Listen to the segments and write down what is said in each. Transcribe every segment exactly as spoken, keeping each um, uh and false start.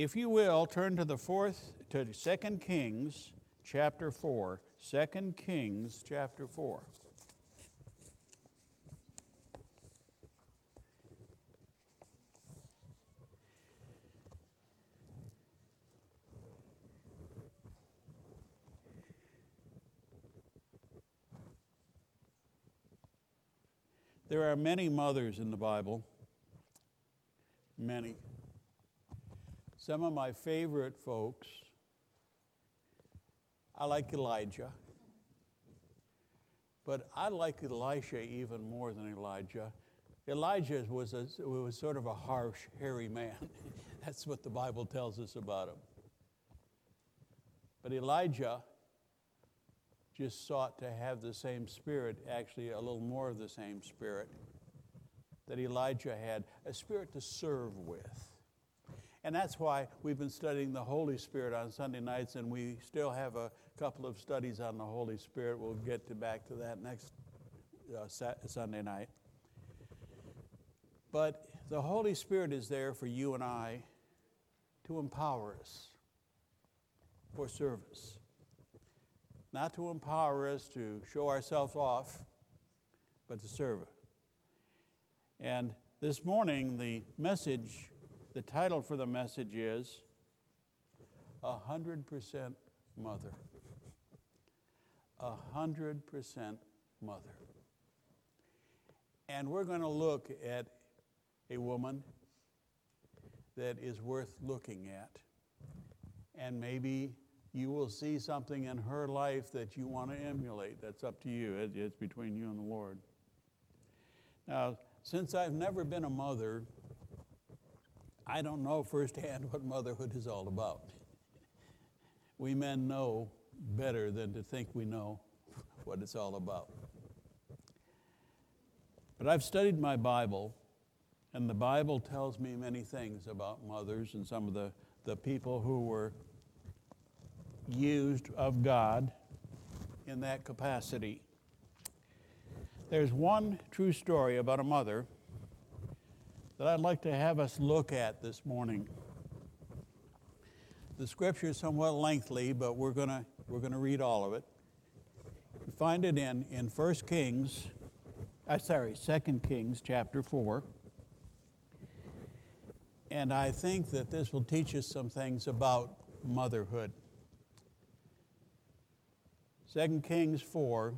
If you will, turn to the fourth, to Second Kings chapter four. Second Kings chapter four. There are many mothers in the Bible, many. Some of my favorite folks, I like Elijah, but I like Elisha even more than Elijah. Elijah was, a, was sort of a harsh, hairy man. That's what the Bible tells us about him. But Elijah just sought to have the same spirit, actually a little more of the same spirit that Elijah had, a spirit to serve with. And that's why we've been studying the Holy Spirit on Sunday nights, and we still have a couple of studies on the Holy Spirit. We'll get to back to that next uh, Sunday night. But the Holy Spirit is there for you and I to empower us for service. Not to empower us to show ourselves off, but to serve. And this morning, the message, the title for the message is A Hundred Percent Mother. A hundred percent mother. And we're going to look at a woman that is worth looking at. And maybe you will see something in her life that you want to emulate. That's up to you. It's between you and the Lord. Now, since I've never been a mother, I don't know firsthand what motherhood is all about. We men know better than to think we know what it's all about. But I've studied my Bible, and the Bible tells me many things about mothers and some of the, the people who were used of God in that capacity. There's one true story about a mother that I'd like to have us look at this morning. The scripture is somewhat lengthy, but we're gonna we're gonna read all of it. You find it in in First Kings, uh, sorry, Second Kings chapter four. And I think that this will teach us some things about motherhood. Second Kings four,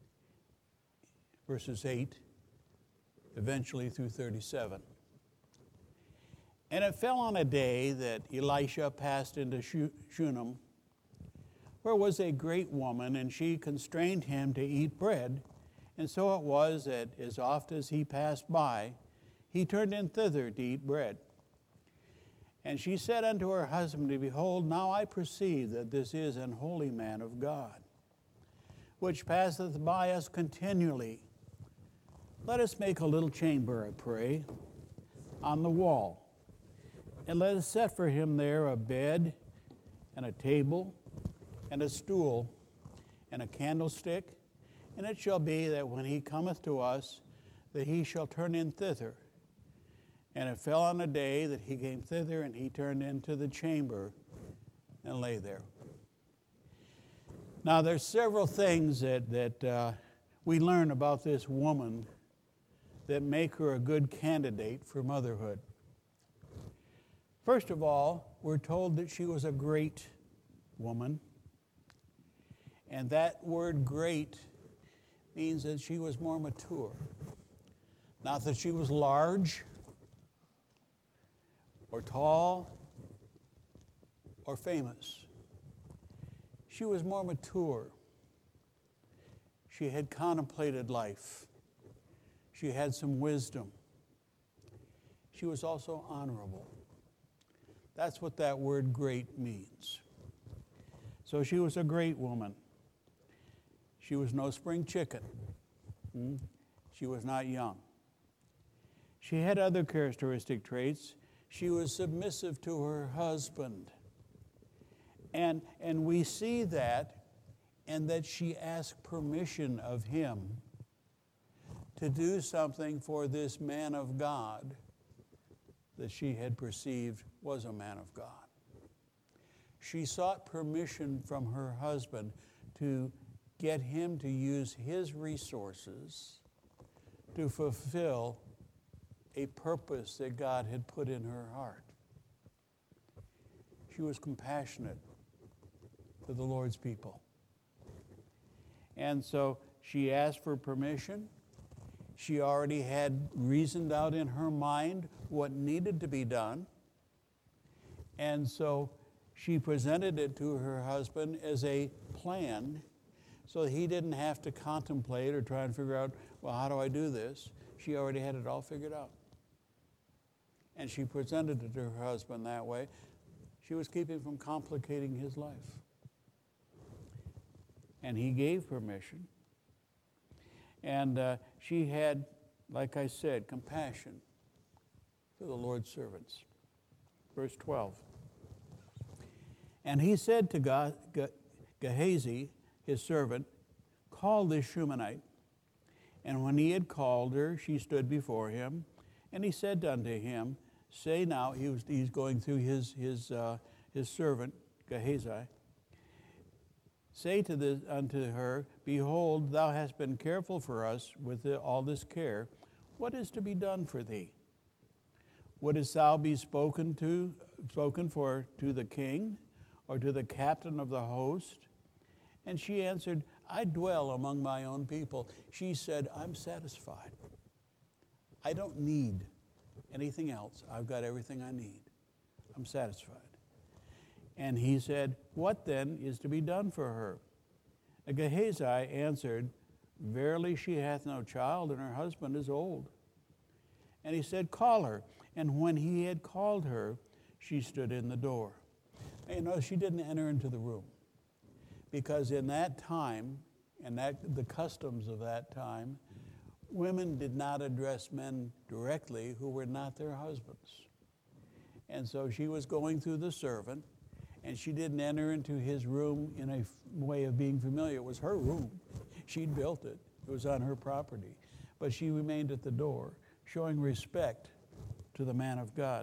verses eight, eventually through thirty-seven. And it fell on a day that Elisha passed into Shunem, where was a great woman, and she constrained him to eat bread. And so it was that as oft as he passed by, he turned in thither to eat bread. And she said unto her husband, Behold, now I perceive that this is an holy man of God, which passeth by us continually. Let us make a little chamber, I pray, on the wall, and let us set for him there a bed, and a table, and a stool, and a candlestick. And it shall be that when he cometh to us, that he shall turn in thither. And it fell on a day that he came thither, and he turned into the chamber and lay there. Now, there's several things that, that uh, we learn about this woman that make her a good candidate for motherhood. First of all, we're told that she was a great woman. And that word great means that she was more mature. Not that she was large or tall or famous. She was more mature. She had contemplated life. She had some wisdom. She was also honorable. That's what that word great means. So she was a great woman. She was no spring chicken. Hmm? She was not young. She had other characteristic traits. She was submissive to her husband. And, and we see that, and that she asked permission of him to do something for this man of God that she had perceived was a man of God. she sought permission from her husband to get him to use his resources to fulfill a purpose that God had put in her heart. She was compassionate to the Lord's people. And so she asked for permission. She already had reasoned out in her mind what needed to be done. And so she presented it to her husband as a plan so he didn't have to contemplate or try and figure out, well, how do I do this? She already had it all figured out. And she presented it to her husband that way. She was keeping from complicating his life. And he gave permission. And uh, she had, like I said, compassion to the Lord's servants. Verse twelve. And he said to Ga- Ga- Gehazi, his servant, call this Shunammite. And when he had called her, she stood before him. And he said unto him, say now, he was, he's going through his, his, uh, his servant, Gehazi. Say to this, unto her, behold, thou hast been careful for us with the, all this care. What is to be done for thee? Wouldest thou be spoken to, spoken for to the king, or to the captain of the host? And she answered, I dwell among my own people. She said, I'm satisfied. I don't need anything else. I've got everything I need. I'm satisfied. And he said, what then is to be done for her? And Gehazi answered, verily she hath no child, and her husband is old. And he said, call her. And when he had called her, she stood in the door. And you know, she didn't enter into the room. Because in that time, and that the customs of that time, women did not address men directly who were not their husbands. And so she was going through the servant, and she didn't enter into his room in a way of being familiar. It was her room. She'd built it. It was on her property. But she remained at the door, showing respect to the man of God.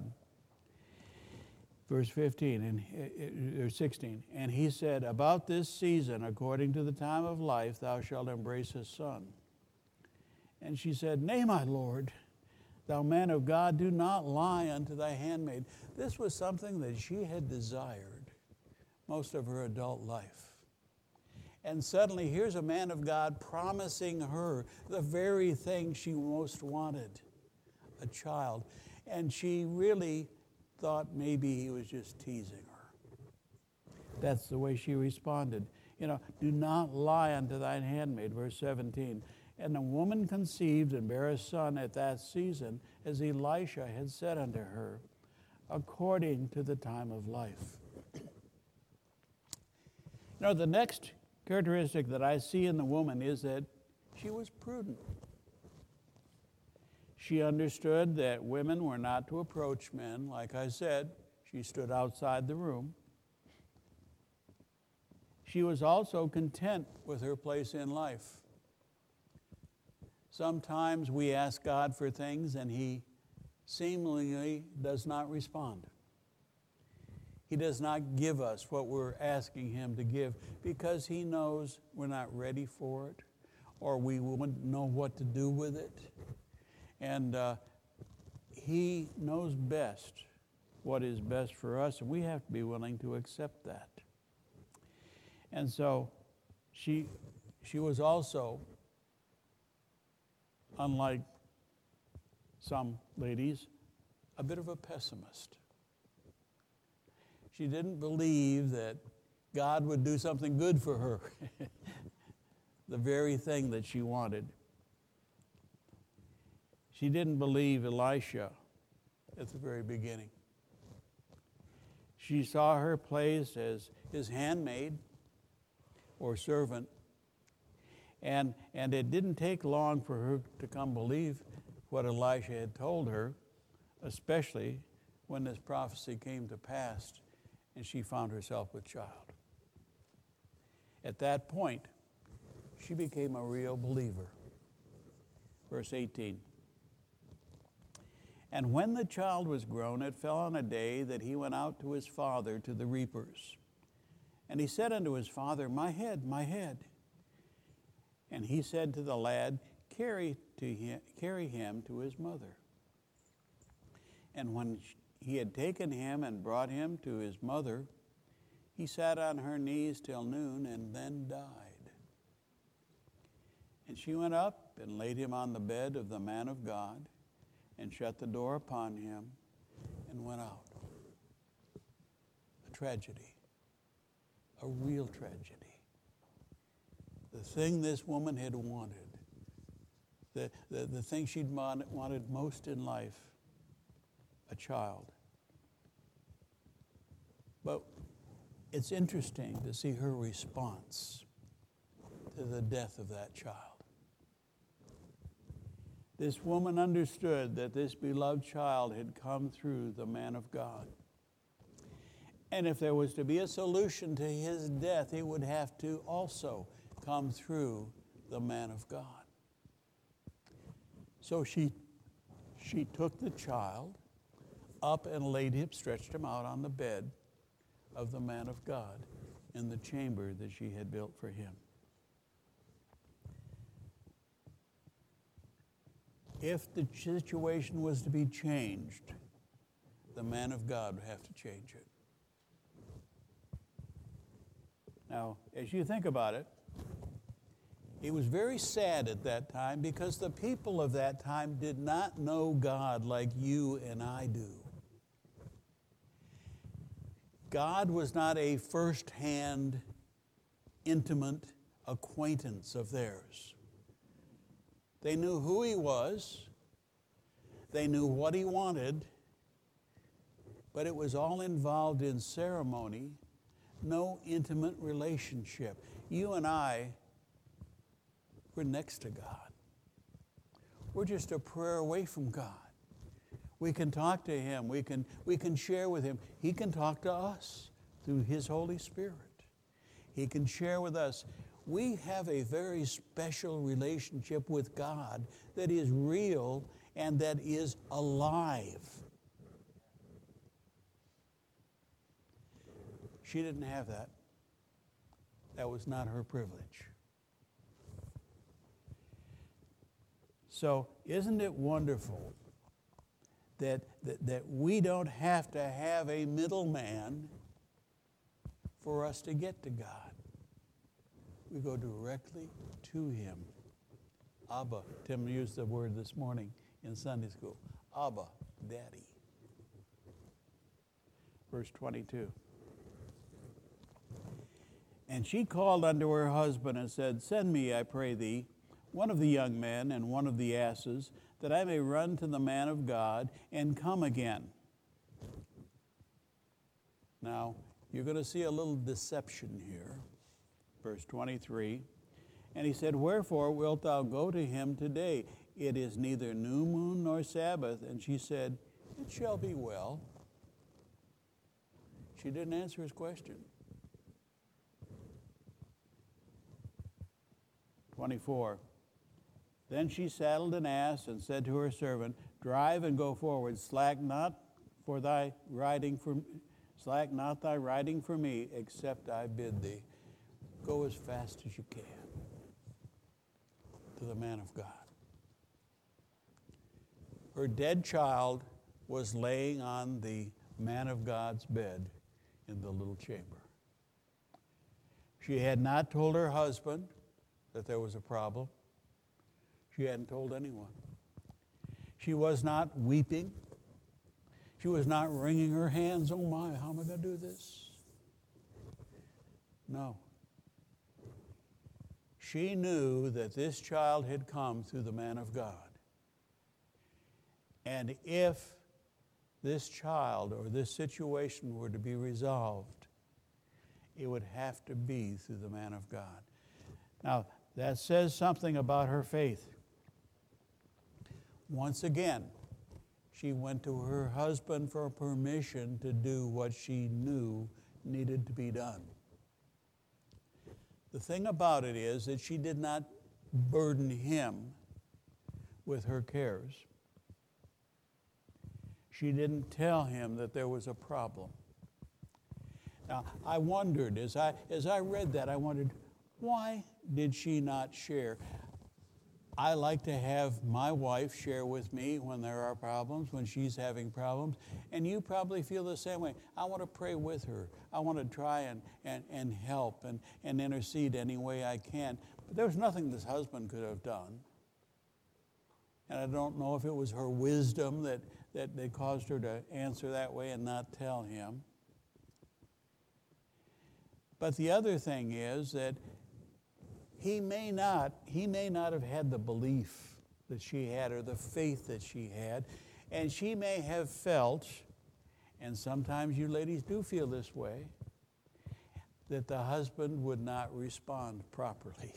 Verse fifteen and or sixteen, and he said, about this season, according to the time of life, thou shalt embrace a son. And she said, nay, my Lord, thou man of God, do not lie unto thy handmaid. This was something that she had desired most of her adult life. And suddenly here's a man of God promising her the very thing she most wanted, a child. And she really thought maybe he was just teasing her. That's the way she responded. You know, do not lie unto thine handmaid, verse seventeen. And the woman conceived and bare a son at that season, as Elisha had said unto her, according to the time of life. You know, the next characteristic that I see in the woman is that she was prudent. She understood that women were not to approach men. Like I said, she stood outside the room. She was also content with her place in life. Sometimes we ask God for things and he seemingly does not respond. He does not give us what we're asking him to give because he knows we're not ready for it or we wouldn't know what to do with it. And uh, he knows best what is best for us, and we have to be willing to accept that. And so she, she was also, unlike some ladies, a bit of a pessimist. She didn't believe that God would do something good for her, the very thing that she wanted. She didn't believe Elisha at the very beginning. She saw her place as his handmaid or servant, and, and it didn't take long for her to come believe what Elisha had told her, especially when this prophecy came to pass and she found herself with child. At that point, she became a real believer. Verse eighteen. And when the child was grown, it fell on a day that he went out to his father to the reapers. And he said unto his father, My head, my head. And he said to the lad, Carry to him, carry him to his mother. And when he had taken him and brought him to his mother, he sat on her knees till noon and then died. And she went up and laid him on the bed of the man of God and shut the door upon him and went out. A tragedy, a real tragedy. The thing this woman had wanted, the, the, the thing she'd wanted most in life, a child. But it's interesting to see her response to the death of that child. This woman understood that this beloved child had come through the man of God. And if there was to be a solution to his death, it would have to also come through the man of God. So she, she took the child up and laid him, stretched him out on the bed of the man of God in the chamber that she had built for him. If the situation was to be changed, the man of God would have to change it. Now, as you think about it, it was very sad at that time because the people of that time did not know God like you and I do. God was not a first-hand, intimate acquaintance of theirs. They knew who he was. They knew what he wanted. But it was all involved in ceremony, no intimate relationship. You and I, we're next to God. We're just a prayer away from God. We can talk to him. We can, we can share with him. He can talk to us through his Holy Spirit. He can share with us. We have a very special relationship with God that is real and that is alive. She didn't have that. That was not her privilege. So isn't it wonderful that, that, that we don't have to have a middleman for us to get to God? We go directly to him. Abba. Tim used the word this morning in Sunday school. Abba, Daddy. Verse twenty-two. And she called unto her husband and said, Send me, I pray thee, one of the young men and one of the asses, that I may run to the man of God and come again. Now, you're going to see a little deception here. Verse twenty-three, and he said, Wherefore wilt thou go to him today? It is neither new moon nor Sabbath. And she said, It shall be well. She didn't answer his question. twenty-four, then she saddled an ass and said to her servant, Drive and go forward, slack not for thy riding for slack not thy riding for me, except I bid thee. Go as fast as you can to the man of God. Her dead child was laying on the man of God's bed in the little chamber. She had not told her husband that there was a problem. She hadn't told anyone. She was not weeping. She was not wringing her hands. Oh my, how am I going to do this? No. She knew that this child had come through the man of God. And if this child or this situation were to be resolved, it would have to be through the man of God. Now, that says something about her faith. Once again, she went to her husband for permission to do what she knew needed to be done. The thing about it is that she did not burden him with her cares. She didn't tell him that there was a problem. Now, I wondered, as I, as I read that, I wondered, why did she not share? I like to have my wife share with me when there are problems, when she's having problems, and you probably feel the same way. I want to pray with her. I want to try and, and, and help and, and intercede any way I can. But there was nothing this husband could have done. And I don't know if it was her wisdom that, that, that caused her to answer that way and not tell him. But the other thing is that he may not, he may not have had the belief that she had or the faith that she had. And she may have felt, and sometimes you ladies do feel this way, that the husband would not respond properly.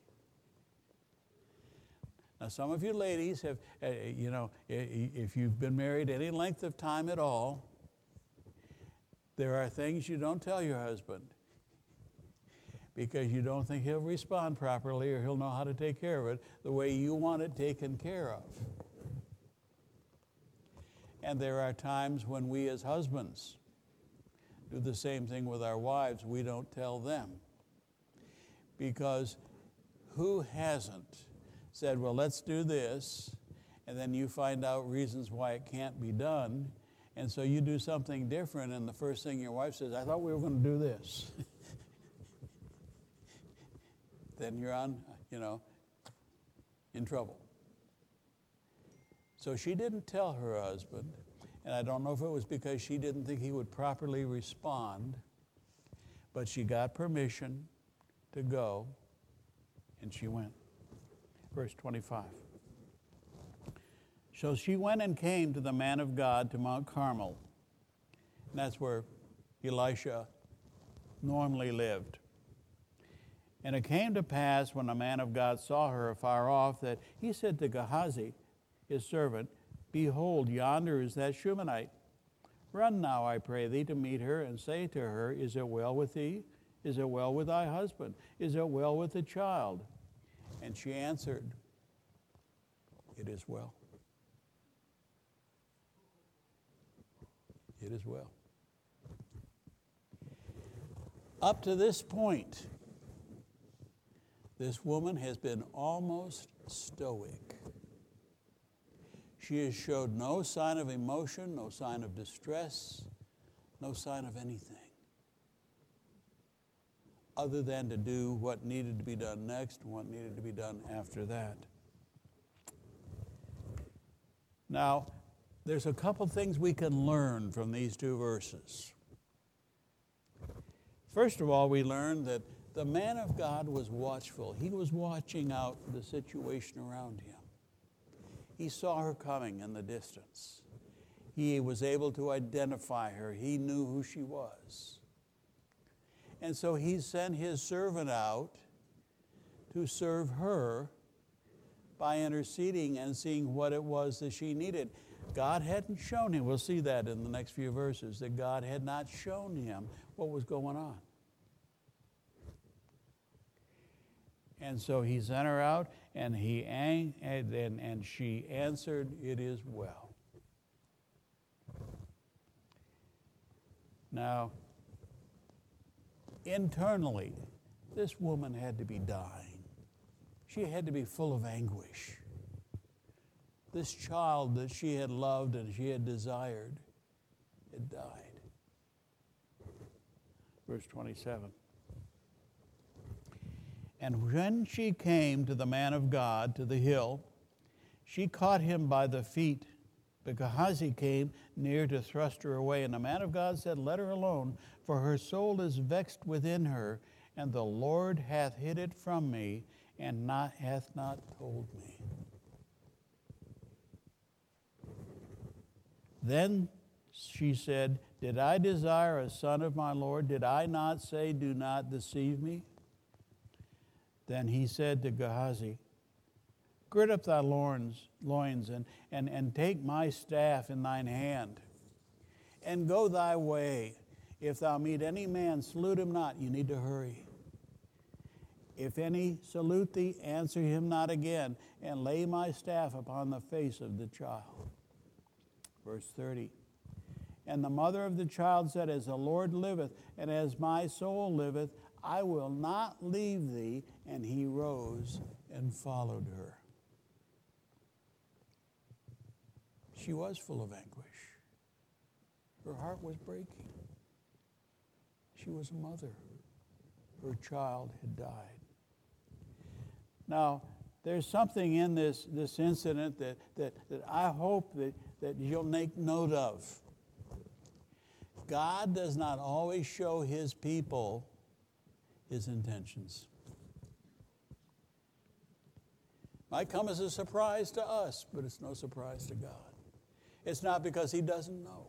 Now, some of you ladies have, uh, you know, if you've been married any length of time at all, there are things you don't tell your husband because you don't think he'll respond properly or he'll know how to take care of it the way you want it taken care of. And there are times when we as husbands do the same thing with our wives. We don't tell them. Because who hasn't said, well, let's do this, and then you find out reasons why it can't be done, and so you do something different, and the first thing your wife says, I thought we were going to do this. Then you're on, you know, in trouble. So she didn't tell her husband, and I don't know if it was because she didn't think he would properly respond, but she got permission to go, and she went. Verse twenty-five. So she went and came to the man of God to Mount Carmel, and that's where Elisha normally lived. And it came to pass when the man of God saw her afar off that he said to Gehazi, his servant, behold, yonder is that Shunammite. Run now, I pray thee, to meet her, and say to her, is it well with thee? Is it well with thy husband? Is it well with the child? And she answered, it is well. It is well. Up to this point, this woman has been almost stoic. She has showed no sign of emotion, no sign of distress, no sign of anything, other than to do what needed to be done next and what needed to be done after that. Now, there's a couple things we can learn from these two verses. First of all, we learn that the man of God was watchful. He was watching out the situation around him. He saw her coming in the distance. He was able to identify her. He knew who she was. And so he sent his servant out to serve her by interceding and seeing what it was that she needed. God hadn't shown him, we'll see that in the next few verses, that God had not shown him what was going on. And so he sent her out, and he and, and, and she answered, it is well. Now, internally, this woman had to be dying. She had to be full of anguish. This child that she had loved and she had desired had died. Verse twenty-seven. And when she came to the man of God, to the hill, she caught him by the feet. But Gehazi came near to thrust her away. And the man of God said, let her alone, for her soul is vexed within her, and the Lord hath hid it from me, and not, hath not told me. Then she said, did I desire a son of my Lord? Did I not say, do not deceive me? Then he said to Gehazi, gird up thy loins, loins and, and, and take my staff in thine hand, and go thy way. If thou meet any man, salute him not. You need to hurry. If any salute thee, answer him not again, and lay my staff upon the face of the child. Verse thirty. And the mother of the child said, As the Lord liveth, and as my soul liveth, I will not leave thee. And he rose and followed her. She was full of anguish. Her heart was breaking. She was a mother. Her child had died. Now, there's something in this, this incident that, that, that I hope that, that you'll make note of. God does not always show his people his intentions. Might come as a surprise to us, but it's no surprise to God. It's not because he doesn't know.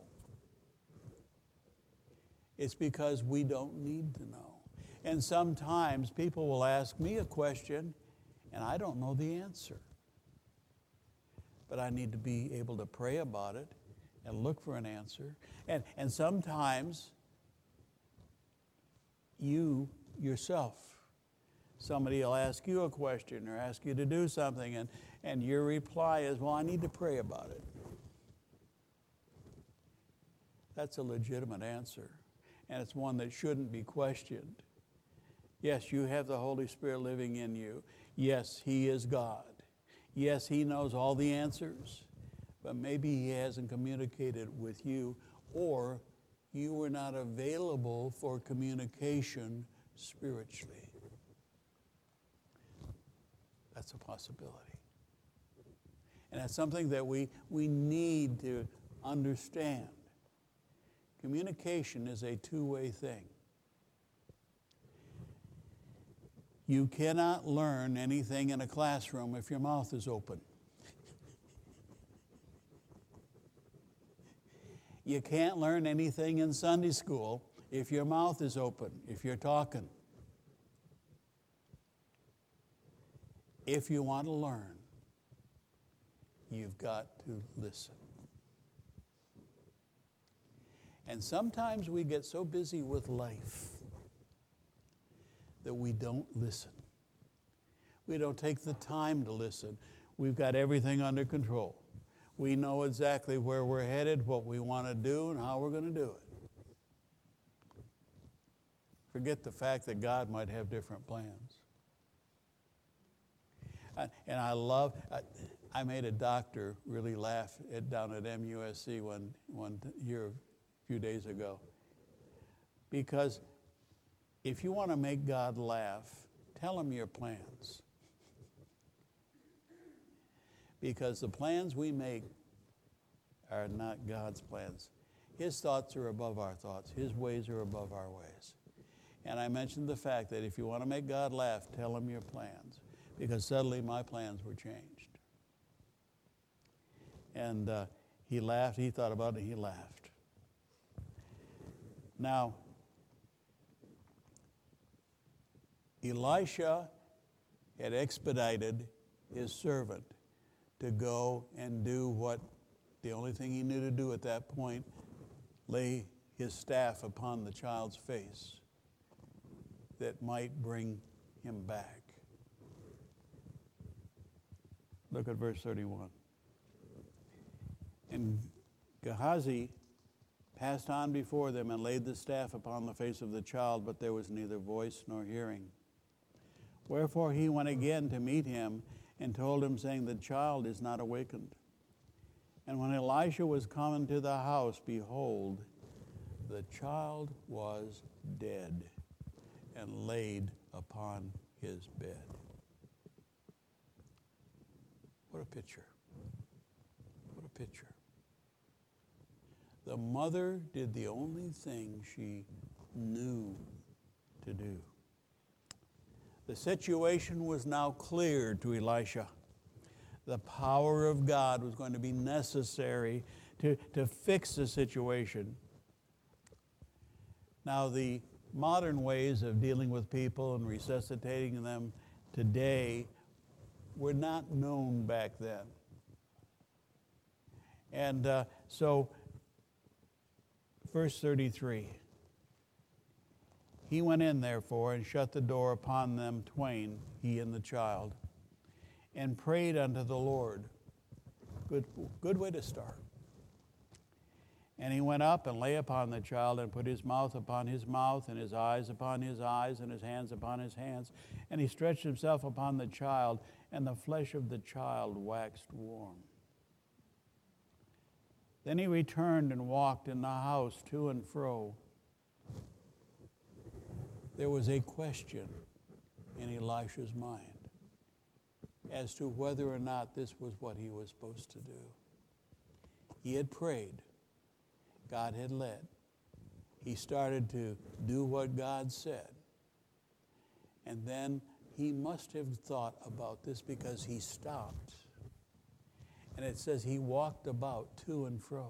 It's because we don't need to know. And sometimes people will ask me a question, and I don't know the answer. But I need to be able to pray about it and look for an answer. And, and sometimes you yourself, somebody will ask you a question or ask you to do something, and, and your reply is, well, I need to pray about it. That's a legitimate answer, and it's one that shouldn't be questioned. Yes, you have the Holy Spirit living in you. Yes, he is God. Yes, he knows all the answers, but maybe he hasn't communicated with you, or you were not available for communication spiritually. That's a possibility. And that's something that we, we need to understand. Communication is a two-way thing. You cannot learn anything in a classroom if your mouth is open. You can't learn anything in Sunday school if your mouth is open, if you're talking. If you want to learn, you've got to listen. And sometimes we get so busy with life that we don't listen. We don't take the time to listen. We've got everything under control. We know exactly where we're headed, what we want to do, and how we're going to do it. Forget the fact that God might have different plans. And I love, I made a doctor really laugh at, down at M U S C one, one year, a few days ago. Because if you want to make God laugh, tell him your plans. Because the plans we make are not God's plans. His thoughts are above our thoughts. His ways are above our ways. And I mentioned the fact that if you want to make God laugh, tell him your plans. Because suddenly my plans were changed. And uh, he laughed, he thought about it, and he laughed. Now, Elisha had expedited his servant to go and do what the only thing he knew to do at that point, lay his staff upon the child's face that might bring him back. Look at verse thirty-one. And Gehazi passed on before them and laid the staff upon the face of the child, but there was neither voice nor hearing. Wherefore he went again to meet him and told him, saying, The child is not awakened. And when Elisha was come into the house, behold, the child was dead and laid upon his bed. What a picture. What a picture. The mother did the only thing she knew to do. The situation was now clear to Elisha. The power of God was going to be necessary to, to fix the situation. Now, the modern ways of dealing with people and resuscitating them today were not known back then. And uh, so, verse thirty-three. He went in, therefore, and shut the door upon them twain, he and the child, and prayed unto the Lord. Good, good way to start. And he went up and lay upon the child and put his mouth upon his mouth and his eyes upon his eyes and his hands upon his hands. And he stretched himself upon the child, and the flesh of the child waxed warm. Then he returned and walked in the house to and fro. There was a question in Elisha's mind as to whether or not this was what he was supposed to do. He had prayed. God had led. He started to do what God said. And then he must have thought about this because he stopped. And it says he walked about to and fro.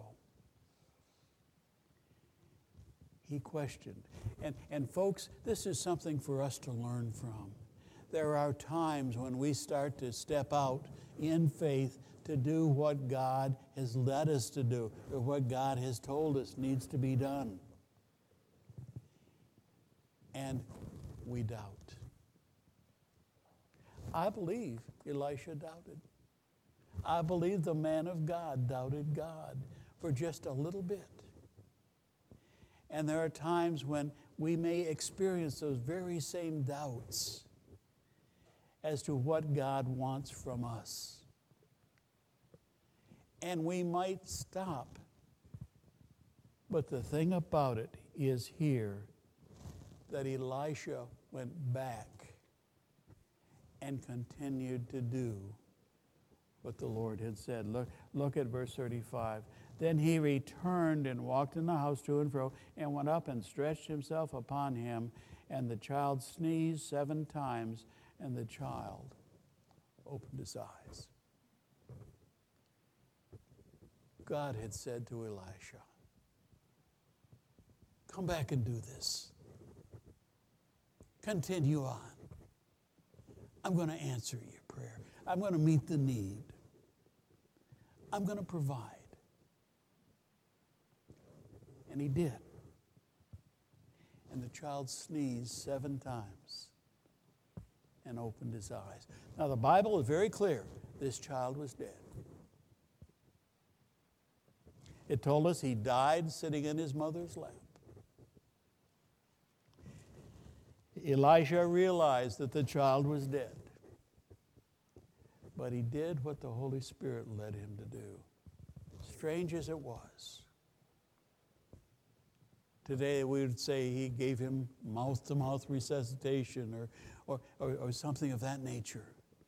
He questioned. And, and folks, this is something for us to learn from. There are times when we start to step out in faith to do what God has led us to do, or what God has told us needs to be done. And we doubt. I believe Elisha doubted. I believe the man of God doubted God for just a little bit. And there are times when we may experience those very same doubts as to what God wants from us. And we might stop. But the thing about it is here that Elisha went back and continued to do what the Lord had said. Look, look at verse thirty-five. Then he returned and walked in the house to and fro, and went up and stretched himself upon him, and the child sneezed seven times, and the child opened his eyes. God had said to Elisha, come back and do this. Continue on. I'm going to answer your prayer. I'm going to meet the need. I'm going to provide. And he did. And the child sneezed seven times and opened his eyes. Now the Bible is very clear. This child was dead. It told us he died sitting in his mother's lap. Elisha realized that the child was dead. But he did what the Holy Spirit led him to do. Strange as it was. Today we would say he gave him mouth-to-mouth resuscitation or, or, or, or something of that nature.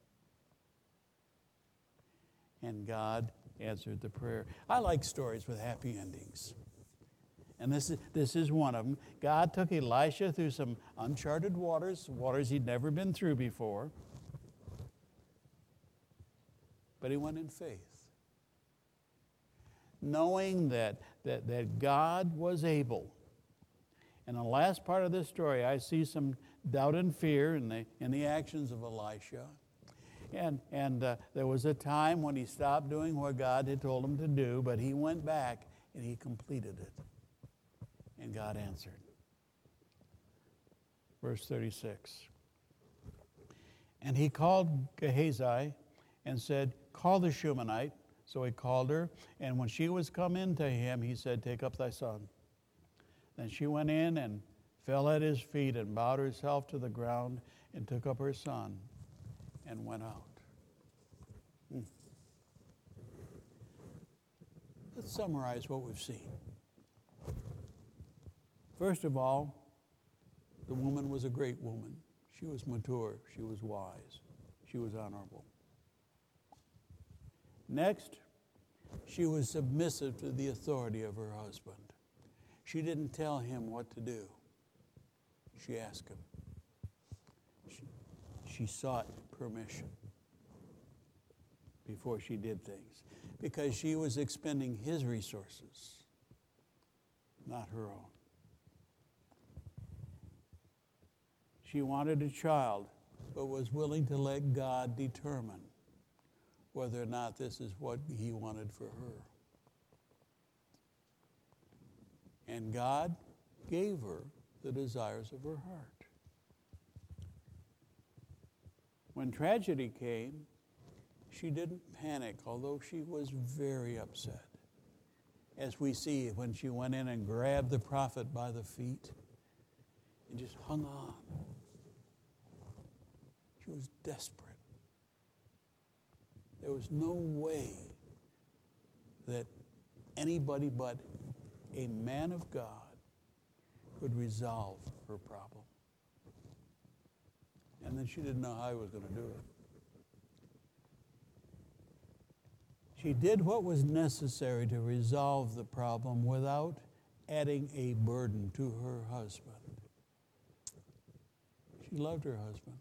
And God answered the prayer. I like stories with happy endings. And this is, this is one of them. God took Elisha through some uncharted waters, waters he'd never been through before. But he went in faith, knowing that, that, that God was able. In the last part of this story, I see some doubt and fear in the, in the actions of Elisha. And, and uh, there was a time when he stopped doing what God had told him to do, but he went back and he completed it. And God answered. Verse thirty-six. And he called Gehazi and said, call the Shunammite. So he called her, and when she was come in to him, he said, take up thy son. Then she went in and fell at his feet and bowed herself to the ground and took up her son and went out. Hmm. Let's summarize what we've seen. First of all, the woman was a great woman. She was mature. She was wise. She was honorable. Next, she was submissive to the authority of her husband. She didn't tell him what to do. She asked him. She, she sought permission before she did things, because she was expending his resources, not her own. She wanted a child, but was willing to let God determine whether or not this is what he wanted for her. And God gave her the desires of her heart. When tragedy came, she didn't panic, although she was very upset. as we see when she went in and grabbed the prophet by the feet and just hung on. She was desperate. There was no way that anybody but a man of God could resolve her problem. And then she didn't know how he was going to do it. She did what was necessary to resolve the problem without adding a burden to her husband. She loved her husband.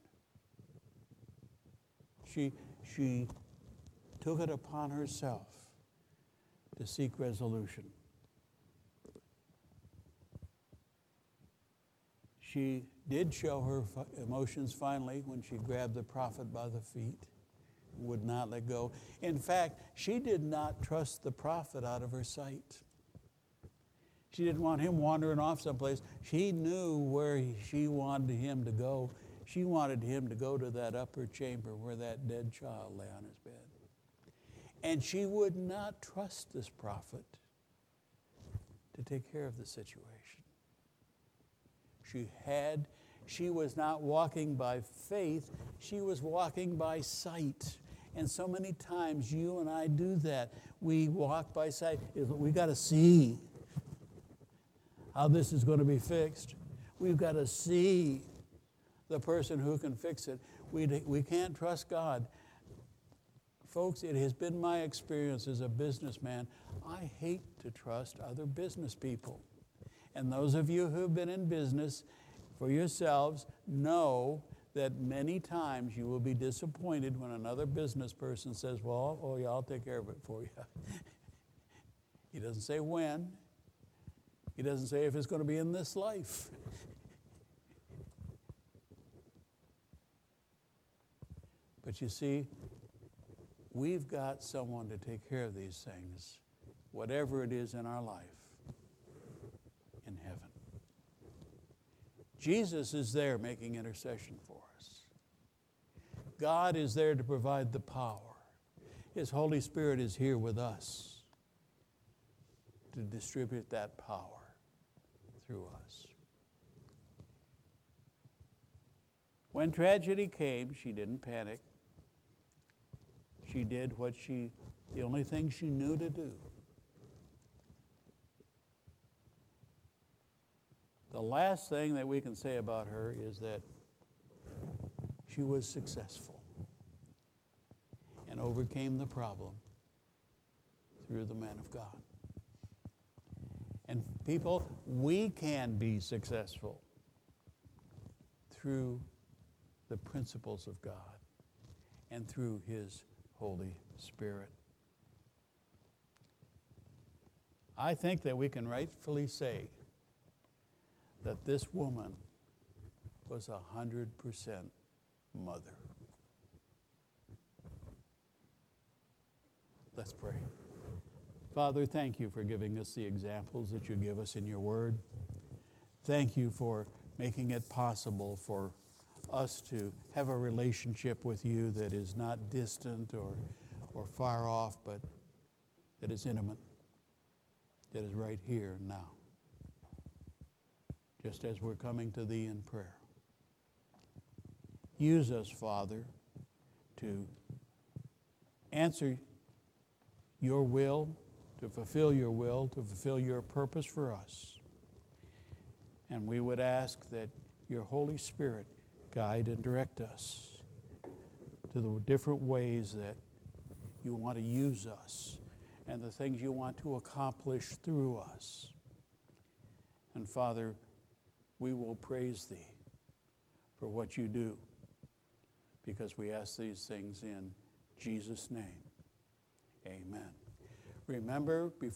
She, she took it upon herself to seek resolution. She did show her emotions finally when she grabbed the prophet by the feet, would not let go. In fact, she did not trust the prophet out of her sight. She didn't want him wandering off someplace. She knew where she wanted him to go. She wanted him to go to that upper chamber where that dead child lay on his bed. And she would not trust this prophet to take care of the situation. She had, she was not walking by faith, she was walking by sight. And so many times you and I do that. We walk by sight. We got to see how this is going to be fixed. We've got to see the person who can fix it. We, we can't trust God. Folks, it has been my experience as a businessman. I hate to trust other business people. And those of you who have been in business for yourselves know that many times you will be disappointed when another business person says, well, oh yeah, I'll take care of it for you. He doesn't say when. He doesn't say if it's going to be in this life. But you see, we've got someone to take care of these things, whatever it is in our life, in heaven. Jesus is there making intercession for us. God is there to provide the power. His Holy Spirit is here with us to distribute that power through us. When tragedy came, she didn't panic. She did what she, the only thing she knew to do. The last thing that we can say about her is that she was successful and overcame the problem through the man of God. And people, we can be successful through the principles of God and through His Holy Spirit. I think that we can rightfully say that this woman was a hundred percent mother. Let's pray. Father, thank you for giving us the examples that you give us in your word. Thank you for making it possible for us to have a relationship with you that is not distant or, or far off, but that is intimate, that is right here and now. Just as we're coming to thee in prayer. Use us, Father, to answer your will, to fulfill your will, to fulfill your purpose for us. And we would ask that your Holy Spirit guide and direct us to the different ways that you want to use us and the things you want to accomplish through us. And Father, we will praise thee for what you do, because we ask these things in Jesus' name. Amen. Remember, before